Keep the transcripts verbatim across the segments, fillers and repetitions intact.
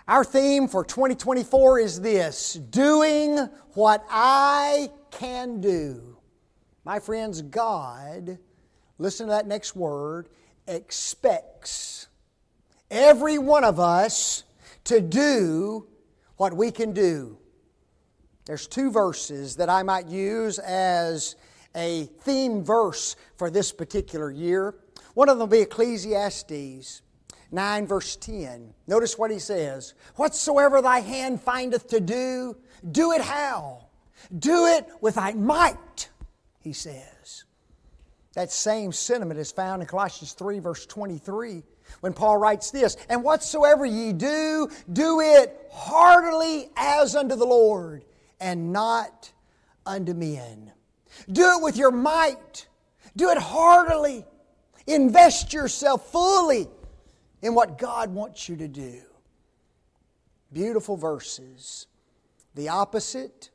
Our theme for twenty twenty-four is this: doing what I can do. My friends, God, listen to that next word, expects every one of us to do what we can do. There's two verses that I might use as a theme verse for this particular year. One of them will be Ecclesiastes nine verse ten. Notice what he says. Whatsoever thy hand findeth to do, do it how? Do it with thy might, he says. That same sentiment is found in Colossians three verse twenty-three when Paul writes this, and whatsoever ye do, do it heartily as unto the Lord and not unto men. Do it with your might. Do it heartily. Invest yourself fully in what God wants you to do. Beautiful verses. The opposite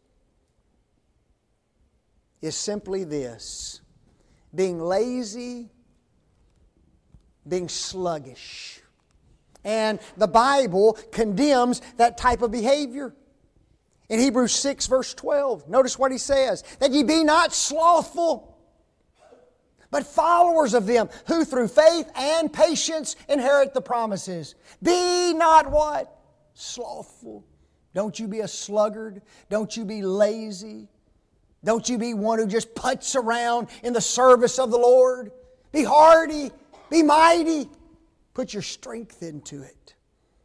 is simply this: being lazy, being sluggish. And the Bible condemns that type of behavior. In Hebrews six verse twelve, notice what he says, that ye be not slothful, but followers of them who through faith and patience inherit the promises. Be not what? Slothful. Don't you be a sluggard. Don't you be lazy. Don't you be one who just puts around in the service of the Lord. Be hardy. Be mighty. Put your strength into it.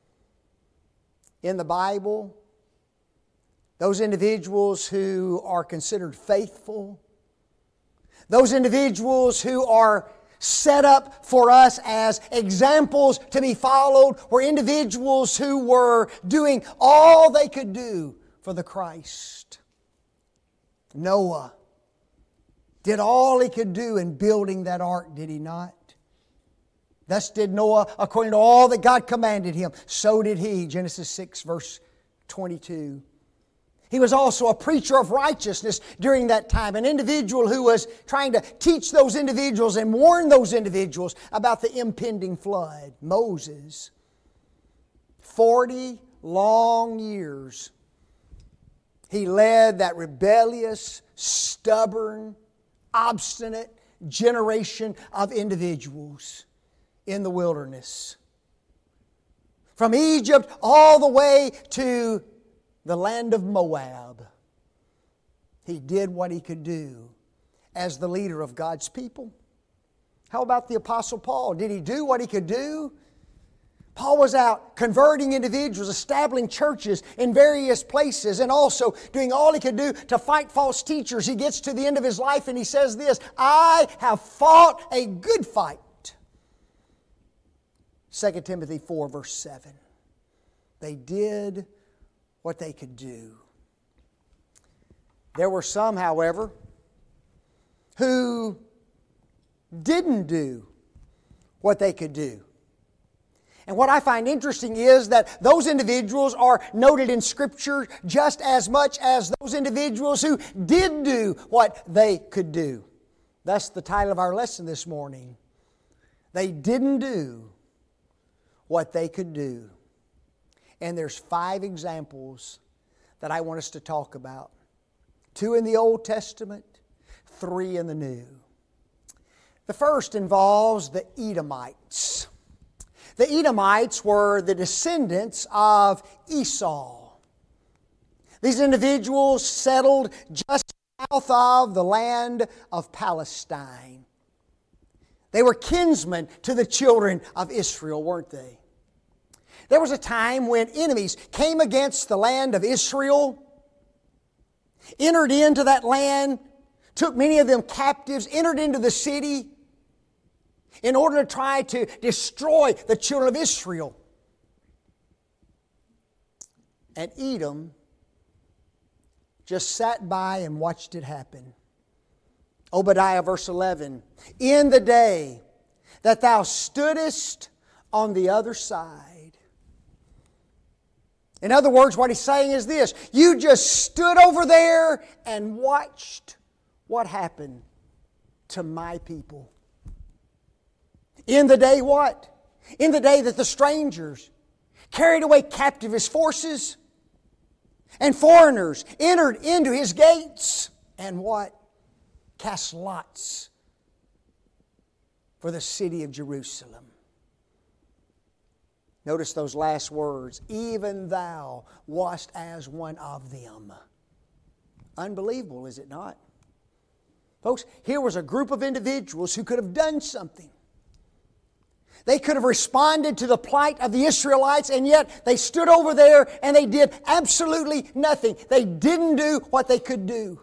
In the Bible, those individuals who are considered faithful, those individuals who are set up for us as examples to be followed were individuals who were doing all they could do for the Christ. Noah did all he could do in building that ark, did he not? Thus did Noah according to all that God commanded him. So did he. Genesis six verse twenty-two. He was also a preacher of righteousness during that time, an individual who was trying to teach those individuals and warn those individuals about the impending flood. Moses, forty long years, he led that rebellious, stubborn, obstinate generation of individuals in the wilderness. From Egypt all the way to the land of Moab. He did what he could do as the leader of God's people. How about the Apostle Paul? Did he do what he could do? Paul was out converting individuals, establishing churches in various places, and also doing all he could do to fight false teachers. He gets to the end of his life and he says this, I have fought a good fight. Second Timothy four verse seven. They did what they could do. There were some, however, who didn't do what they could do. And what I find interesting is that those individuals are noted in Scripture just as much as those individuals who did do what they could do. That's the title of our lesson this morning. They didn't do what they could do. And there's five examples that I want us to talk about. Two in the Old Testament, three in the New. The first involves the Edomites. The Edomites were the descendants of Esau. These individuals settled just south of the land of Palestine. They were kinsmen to the children of Israel, weren't they? There was a time when enemies came against the land of Israel, entered into that land, took many of them captives, entered into the city in order to try to destroy the children of Israel. And Edom just sat by and watched it happen. Obadiah verse eleven, in the day that thou stoodest on the other side. In other words, what he's saying is this: you just stood over there and watched what happened to my people. In the day what? In the day that the strangers carried away captive his forces, and foreigners entered into his gates, and what? Cast lots for the city of Jerusalem. Notice those last words. Even thou wast as one of them. Unbelievable, is it not? Folks, here was a group of individuals who could have done something. They could have responded to the plight of the Israelites, and yet they stood over there and they did absolutely nothing. They didn't do what they could do.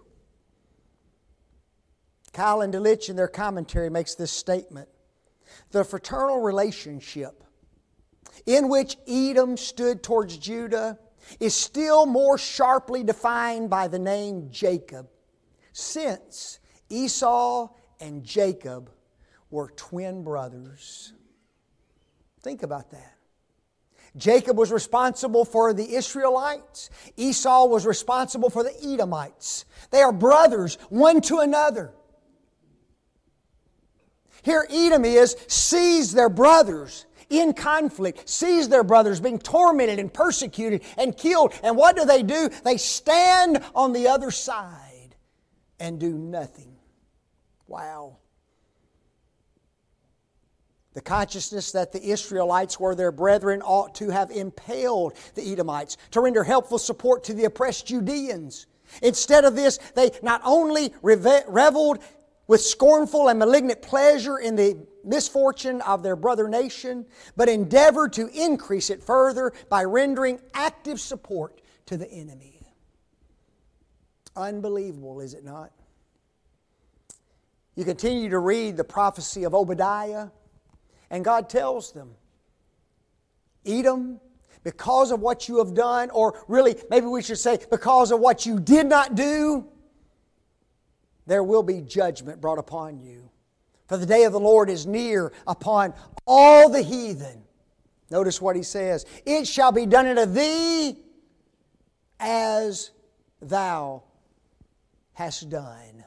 Kyle and Delitzsch in their commentary makes this statement. The fraternal relationship in which Edom stood towards Judah is still more sharply defined by the name Jacob, since Esau and Jacob were twin brothers. Think about that. Jacob was responsible for the Israelites. Esau was responsible for the Edomites. They are brothers, one to another. Here Edom is, sees their brothers in conflict, sees their brothers being tormented and persecuted and killed. And what do they do? They stand on the other side and do nothing. Wow. The consciousness that the Israelites were their brethren ought to have impelled the Edomites to render helpful support to the oppressed Judeans. Instead of this, they not only reveled with scornful and malignant pleasure in the misfortune of their brother nation, but endeavored to increase it further by rendering active support to the enemy. Unbelievable, is it not? You continue to read the prophecy of Obadiah, and God tells them, Edom, because of what you have done, or really, maybe we should say, because of what you did not do, there will be judgment brought upon you. For the day of the Lord is near upon all the heathen. Notice what He says. It shall be done unto thee as thou hast done.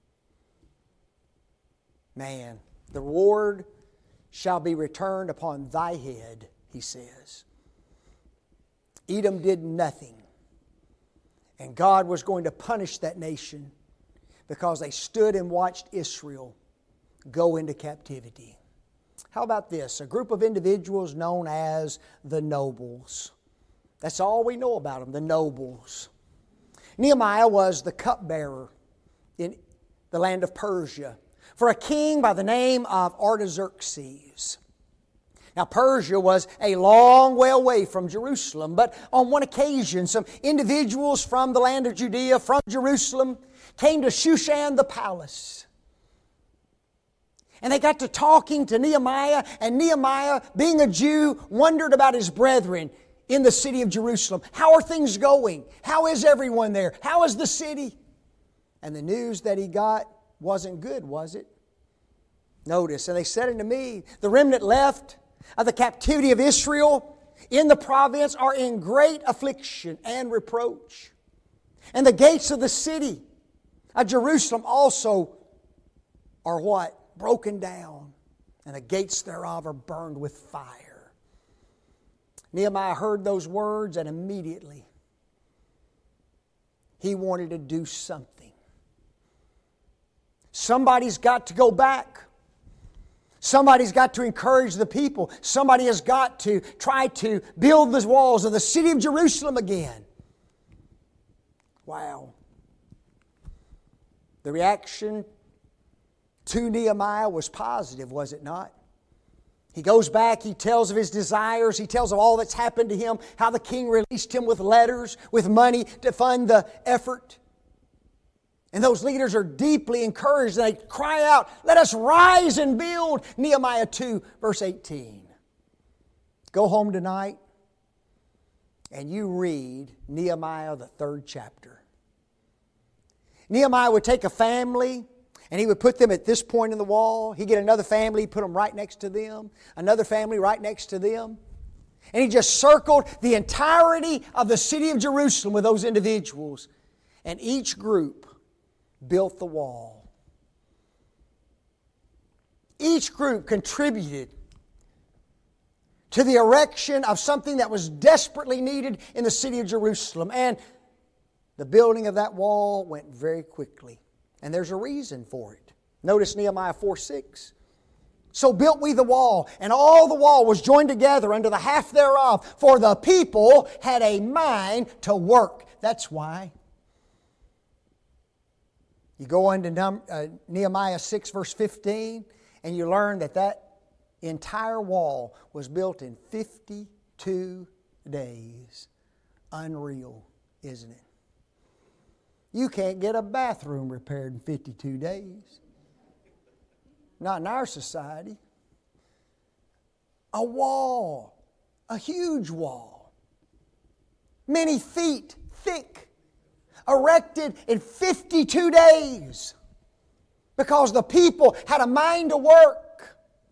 Man, the reward shall be returned upon thy head, He says. Edom did nothing. And God was going to punish that nation because they stood and watched Israel go into captivity. How about this? A group of individuals known as the nobles. That's all we know about them, the nobles. Nehemiah was the cupbearer in the land of Persia for a king by the name of Artaxerxes. Now, Persia was a long way away from Jerusalem, but on one occasion, some individuals from the land of Judea, from Jerusalem, came to Shushan the palace. And they got to talking to Nehemiah, and Nehemiah, being a Jew, wondered about his brethren in the city of Jerusalem. How are things going? How is everyone there? How is the city? And the news that he got wasn't good, was it? Notice, and they said unto me, the remnant left of the captivity of Israel in the province are in great affliction and reproach. And the gates of the city of Jerusalem also are what? Broken down. And the gates thereof are burned with fire. Nehemiah heard those words, and immediately he wanted to do something. Somebody's got to go back. Somebody's got to encourage the people. Somebody has got to try to build the walls of the city of Jerusalem again. Wow. The reaction to Nehemiah was positive, was it not? He goes back, he tells of his desires, he tells of all that's happened to him, how the king released him with letters, with money to fund the effort. And those leaders are deeply encouraged, and they cry out, let us rise and build. Nehemiah two, verse eighteen. Go home tonight and you read Nehemiah, the third chapter. Nehemiah would take a family and he would put them at this point in the wall. He'd get another family, put them right next to them. Another family right next to them. And he just circled the entirety of the city of Jerusalem with those individuals. And each group built the wall. Each group contributed to the erection of something that was desperately needed in the city of Jerusalem. And the building of that wall went very quickly. And there's a reason for it. Notice Nehemiah four six. So built we the wall, and all the wall was joined together unto the half thereof, for the people had a mind to work. That's why. You go into Num- uh, Nehemiah six verse fifteen, and you learn that that entire wall was built in fifty-two days. Unreal, isn't it? You can't get a bathroom repaired in fifty-two days. Not in our society. A wall, a huge wall, many feet thick, erected in fifty-two days because the people had a mind to work.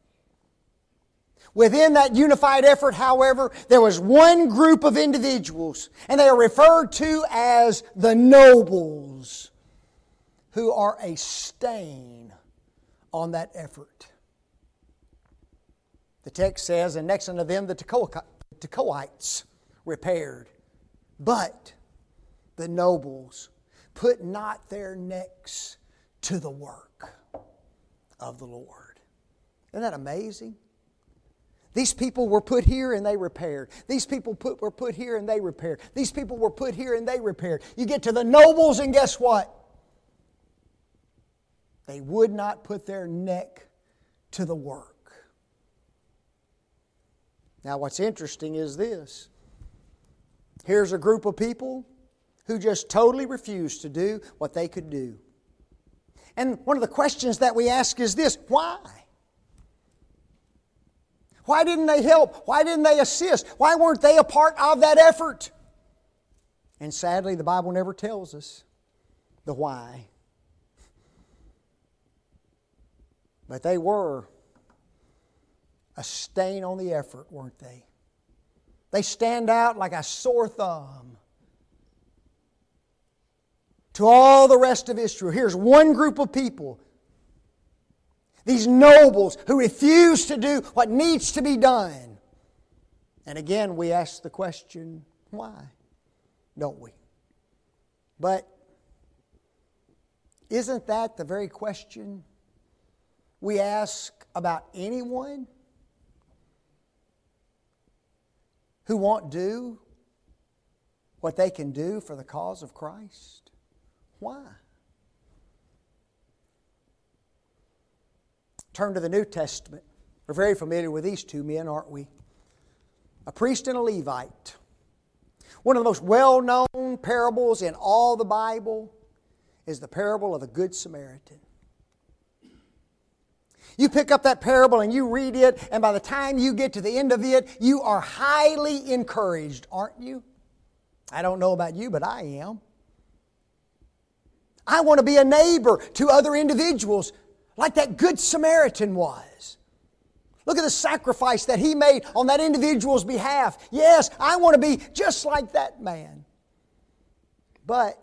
Within that unified effort, however, there was one group of individuals, and they are referred to as the nobles, who are a stain on that effort. The text says, and next unto them the Tekoites repaired, but the nobles put not their necks to the work of the Lord. Isn't that amazing? These people were put here and they repaired. These people put, were put here and they repaired. These people were put here and they repaired. You get to the nobles and guess what? They would not put their neck to the work. Now what's interesting is this. Here's a group of people who just totally refused to do what they could do. And one of the questions that we ask is this: why? Why didn't they help? Why didn't they assist? Why weren't they a part of that effort? And sadly, the Bible never tells us the why. But they were a stain on the effort, weren't they? They stand out like a sore thumb to all the rest of Israel. Here's one group of people, these nobles who refuse to do what needs to be done. And again, we ask the question, why? Don't we? But isn't that the very question we ask about anyone who won't do what they can do for the cause of Christ? Why? Turn to the New Testament. We're very familiar with these two men, aren't we? A priest and a Levite. One of the most well-known parables in all the Bible is the parable of the Good Samaritan. You pick up that parable and you read it, and by the time you get to the end of it, you are highly encouraged, aren't you? I don't know about you, but I am. I want to be a neighbor to other individuals like that Good Samaritan was. Look at the sacrifice that he made on that individual's behalf. Yes, I want to be just like that man. But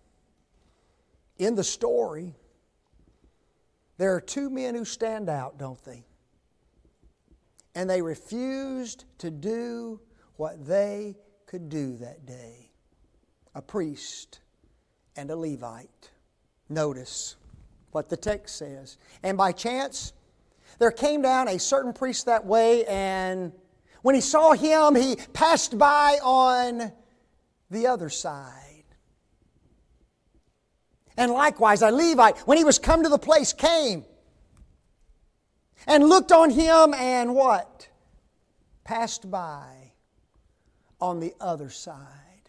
in the story, there are two men who stand out, don't they? And they refused to do what they could do that day. A priest and a Levite. Notice what the text says. And by chance, there came down a certain priest that way, and when he saw him, he passed by on the other side. And likewise, a Levite, when he was come to the place, came and looked on him and what? Passed by on the other side.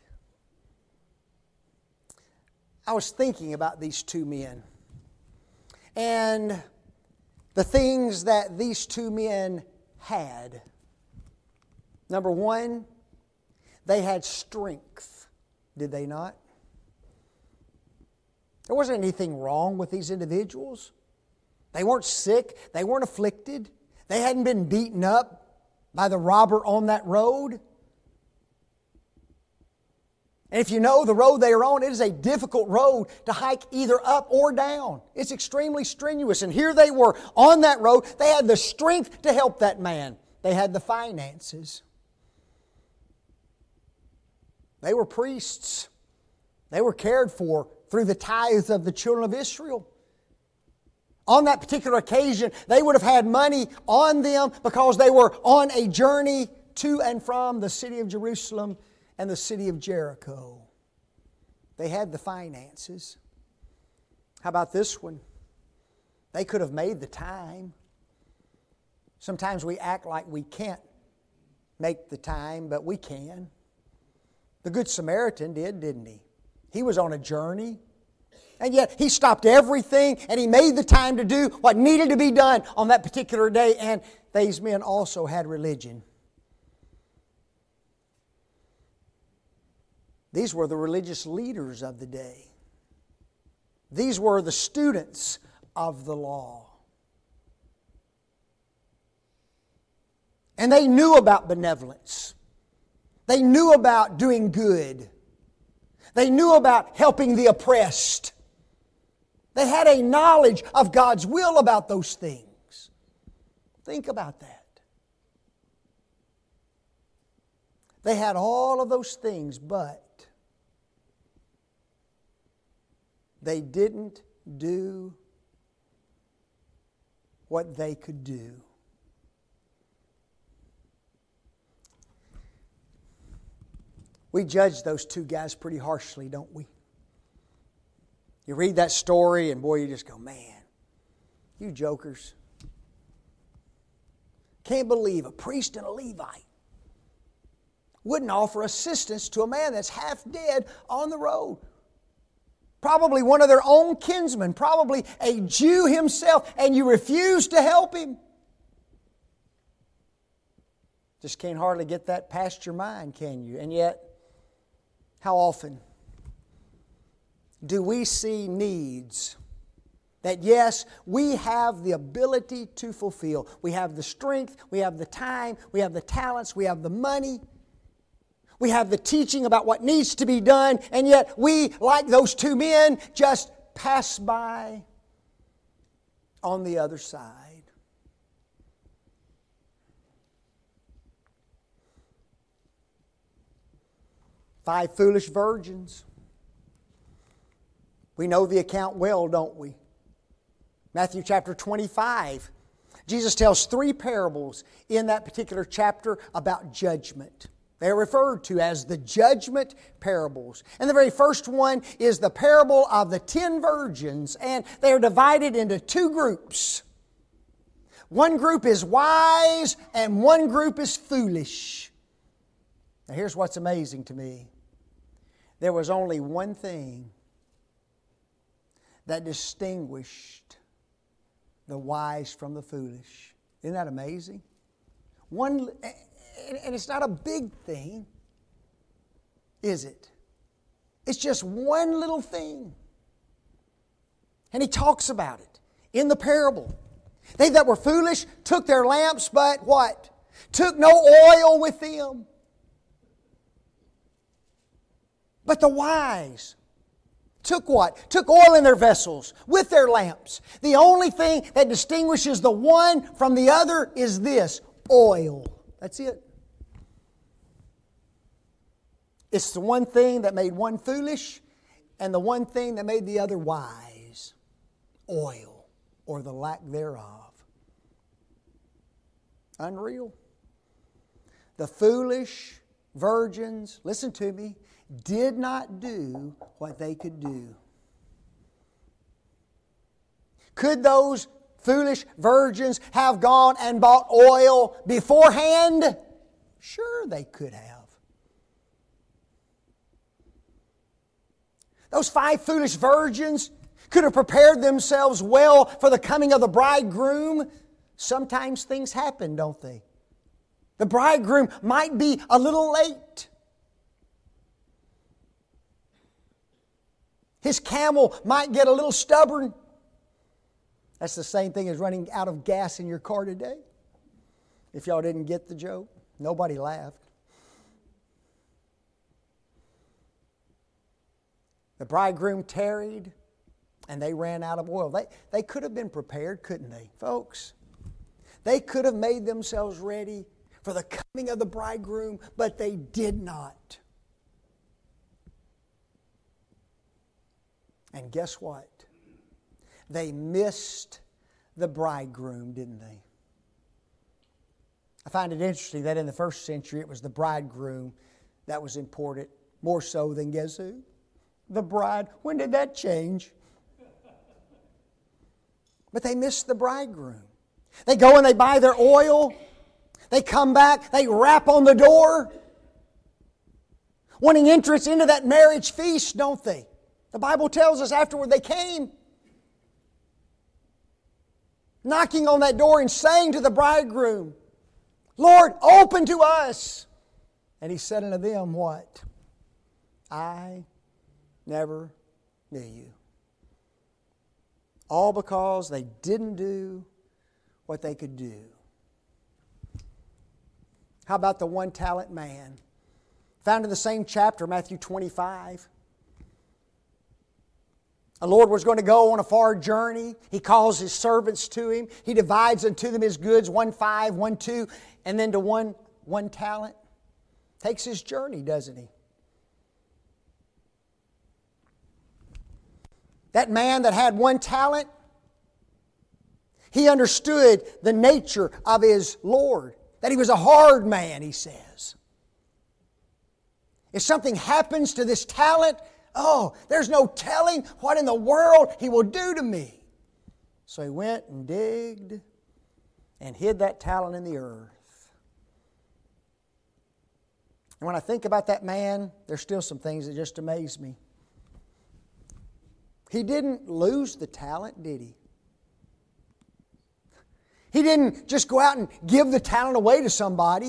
I was thinking about these two men and the things that these two men had. Number one, they had strength, did they not? There wasn't anything wrong with these individuals. They weren't sick. They weren't afflicted. They hadn't been beaten up by the robber on that road. And if you know the road they are on, it is a difficult road to hike either up or down. It's extremely strenuous. And here they were on that road. They had the strength to help that man. They had the finances. They were priests. They were cared for through the tithes of the children of Israel. On that particular occasion, they would have had money on them because they were on a journey to and from the city of Jerusalem and the city of Jericho. They had the finances. How about this one? They could have made the time. Sometimes we act like we can't make the time, but we can. The Good Samaritan did, didn't he? He was on a journey. And yet he stopped everything and he made the time to do what needed to be done on that particular day. And these men also had religion. These were the religious leaders of the day. These were the students of the law. And they knew about benevolence. They knew about doing good. They knew about helping the oppressed. They had a knowledge of God's will about those things. Think about that. They had all of those things, but they didn't do what they could do. We judge those two guys pretty harshly, don't we? You read that story and boy, you just go, man, you jokers. Can't believe a priest and a Levite wouldn't offer assistance to a man that's half dead on the road. Probably one of their own kinsmen, probably a Jew himself, and you refuse to help him. Just can't hardly get that past your mind, can you? And yet, how often do we see needs that, yes, we have the ability to fulfill? We have the strength, we have the time, we have the talents, we have the money. We have the teaching about what needs to be done, and yet we, like those two men, just pass by on the other side. Five foolish virgins. We know the account well, don't we? Matthew chapter twenty-five. Jesus tells three parables in that particular chapter about judgment. They're referred to as the judgment parables. And the very first one is the parable of the ten virgins, and they are divided into two groups. One group is wise and one group is foolish. Now here's what's amazing to me. There was only one thing that distinguished the wise from the foolish. Isn't that amazing? One, and it's not a big thing, is it? It's just one little thing. And he talks about it in the parable. They that were foolish took their lamps, but what? Took no oil with them. But the wise took what? Took oil in their vessels with their lamps. The only thing that distinguishes the one from the other is this: oil. That's it. It's the one thing that made one foolish and the one thing that made the other wise. Oil, or the lack thereof. Unreal. The foolish virgins, listen to me, did not do what they could do. Could those foolish virgins have gone and bought oil beforehand? Sure, they could have. Those five foolish virgins could have prepared themselves well for the coming of the bridegroom. Sometimes things happen, don't they? The bridegroom might be a little late. His camel might get a little stubborn. That's the same thing as running out of gas in your car today. If y'all didn't get the joke, nobody laughed. The bridegroom tarried, and they ran out of oil. They, they could have been prepared, couldn't they, folks? They could have made themselves ready for the coming of the bridegroom, but they did not. And guess what? They missed the bridegroom, didn't they? I find it interesting that in the first century it was the bridegroom that was important, more so than guess who? The bride. When did that change? But they missed the bridegroom. They go and they buy their oil. They come back. They rap on the door, wanting entrance into that marriage feast, don't they? The Bible tells us afterward they came, knocking on that door and saying to the bridegroom, Lord, open to us. And He said unto them, what? I never knew you. All because they didn't do what they could do. How about the one talent man? Found in the same chapter, Matthew twenty-five. The Lord was going to go on a far journey. He calls His servants to Him. He divides unto them His goods, one five, one two, and then to one, one talent. Takes His journey, doesn't He? That man that had one talent, he understood the nature of his Lord. That he was a hard man, he says. If something happens to this talent, oh, there's no telling what in the world he will do to me. So he went and digged and hid that talent in the earth. And when I think about that man, there's still some things that just amaze me. He didn't lose the talent, did he? He didn't just go out and give the talent away to somebody.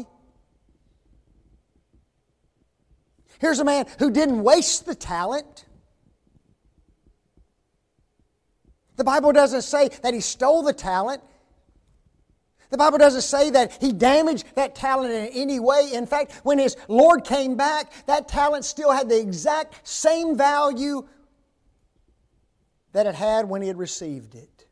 Here's a man who didn't waste the talent. The Bible doesn't say that he stole the talent. The Bible doesn't say that he damaged that talent in any way. In fact, when his Lord came back, that talent still had the exact same value that it had when he had received it.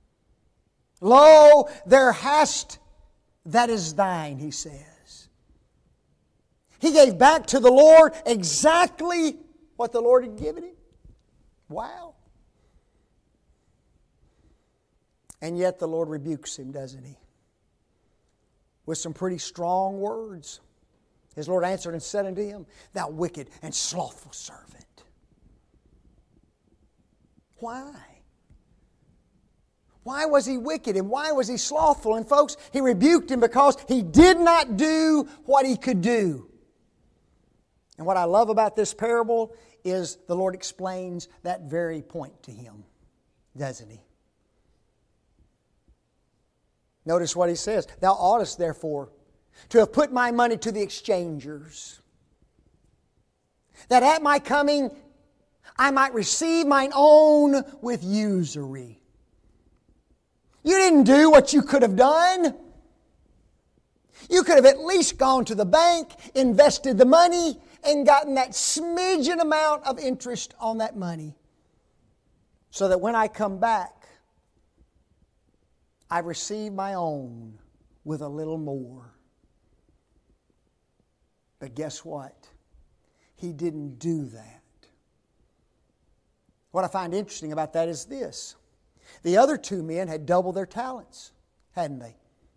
Lo, there hast that is thine, he says. He gave back to the Lord exactly what the Lord had given him. Wow. And yet the Lord rebukes him, doesn't He? With some pretty strong words. His Lord answered and said unto him, Thou wicked and slothful servant. Why? Why was he wicked and why was he slothful? And folks, He rebuked him because he did not do what he could do. And what I love about this parable is the Lord explains that very point to him, doesn't He? Notice what He says. Thou oughtest therefore to have put my money to the exchangers, that at my coming I might receive mine own with usury. You didn't do what you could have done. You could have at least gone to the bank, invested the money, and gotten that smidgen amount of interest on that money. So that when I come back, I receive my own with a little more. But guess what? He didn't do that. What I find interesting about that is this. The other two men had doubled their talents, hadn't they?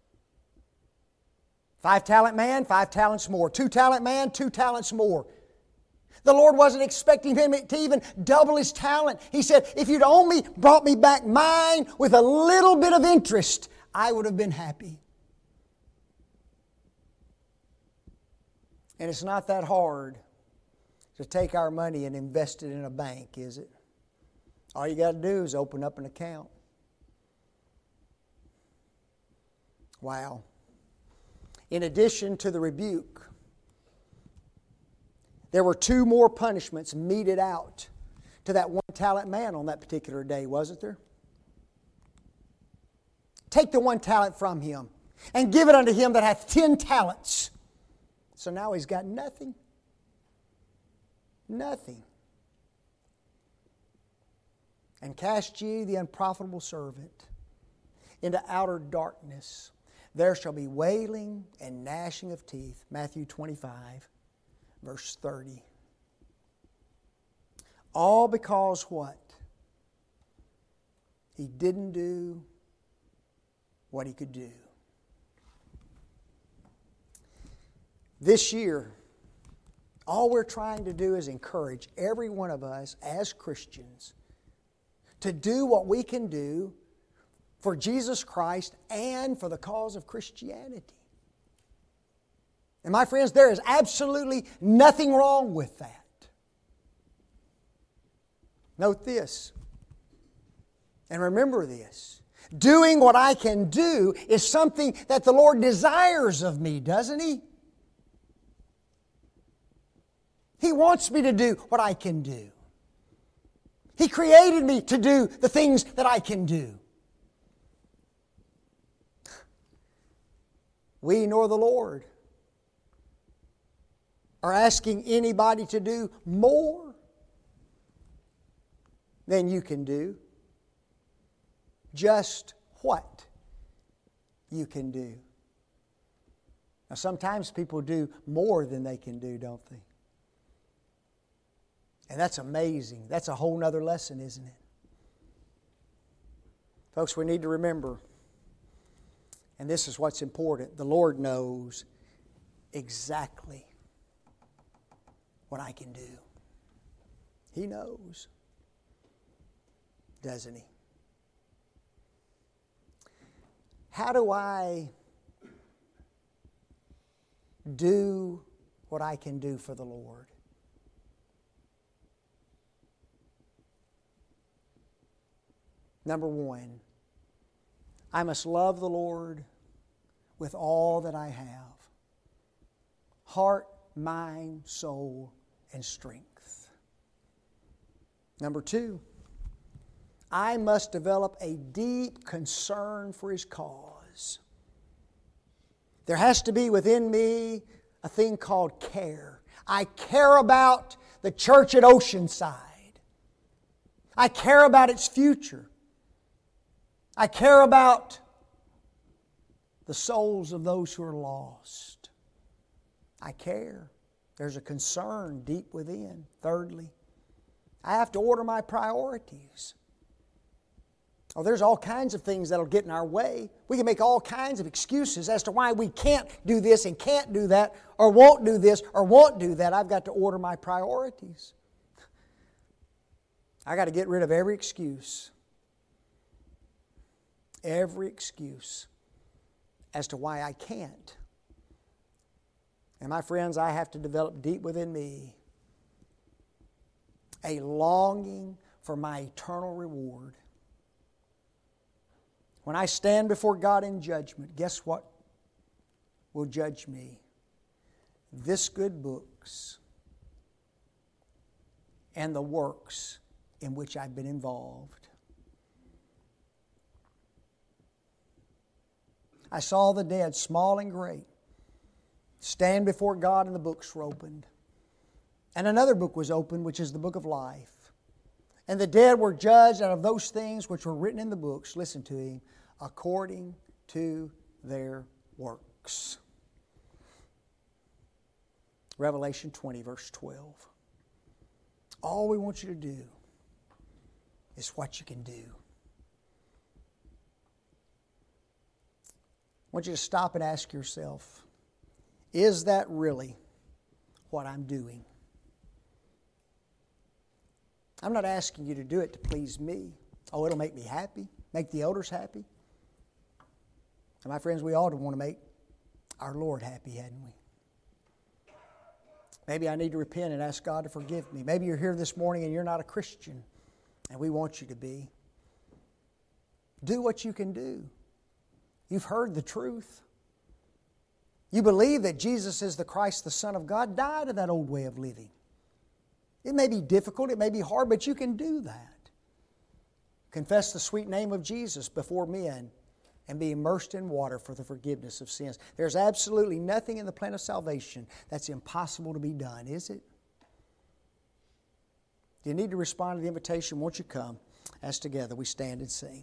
Five talent man, five talents more. Two talent man, two talents more. The Lord wasn't expecting him to even double his talent. He said, if you'd only brought me back mine with a little bit of interest, I would have been happy. And it's not that hard to take our money and invest it in a bank, is it? All you got to do is open up an account. Wow. In addition to the rebuke, there were two more punishments meted out to that one talent man on that particular day, wasn't there? Take the one talent from him and give it unto him that hath ten talents. So now he's got nothing. Nothing. And cast ye the unprofitable servant into outer darkness. there shall be wailing and gnashing of teeth. Matthew twenty-five, verse thirty. All because what? He didn't do what he could do. This year, all we're trying to do is encourage every one of us as Christians to do what we can do for Jesus Christ and for the cause of Christianity. And my friends, there is absolutely nothing wrong with that. Note this, and remember this. Doing what I can do is something that the Lord desires of me, doesn't He? He wants me to do what I can do. He created me to do the things that I can do. We nor the Lord are asking anybody to do more than you can do. Just what you can do. Now sometimes people do more than they can do, don't they? And that's amazing. That's a whole nother lesson, isn't it? Folks, we need to remember, and this is what's important, the Lord knows exactly what I can do. He knows, doesn't He? How do I do what I can do for the Lord? Number one, I must love the Lord with all that I have. Heart, mind, soul, and strength. Number two, I must develop a deep concern for His cause. There has to be within me a thing called care. I care about the church at Oceanside. I care about its future. I care about the souls of those who are lost. I care. There's a concern deep within. Thirdly, I have to order my priorities. Oh, there's all kinds of things that'll get in our way. We can make all kinds of excuses as to why we can't do this and can't do that, or won't do this or won't do that. I've got to order my priorities. I got to get rid of every excuse. Every excuse as to why I can't. And my friends, I have to develop deep within me a longing for my eternal reward. When I stand before God in judgment, guess what will judge me? This good books and the works in which I've been involved. I saw the dead, small and great, stand before God, and the books were opened. And another book was opened, which is the book of life. And the dead were judged out of those things which were written in the books, listen to him, according to their works. Revelation twenty, verse twelve. All we want you to do is what you can do. I want you to stop and ask yourself, is that really what I'm doing? I'm not asking you to do it to please me. Oh, it'll make me happy, make the elders happy. And my friends, we ought to want to make our Lord happy, hadn't we? Maybe I need to repent and ask God to forgive me. Maybe you're here this morning and you're not a Christian, and we want you to be. Do what you can do. You've heard the truth. You believe that Jesus is the Christ, the Son of God. Die to that old way of living. It may be difficult, it may be hard, but you can do that. Confess the sweet name of Jesus before men and be immersed in water for the forgiveness of sins. There's absolutely nothing in the plan of salvation that's impossible to be done, is it? You need to respond to the invitation. Won't you come as together we stand and sing?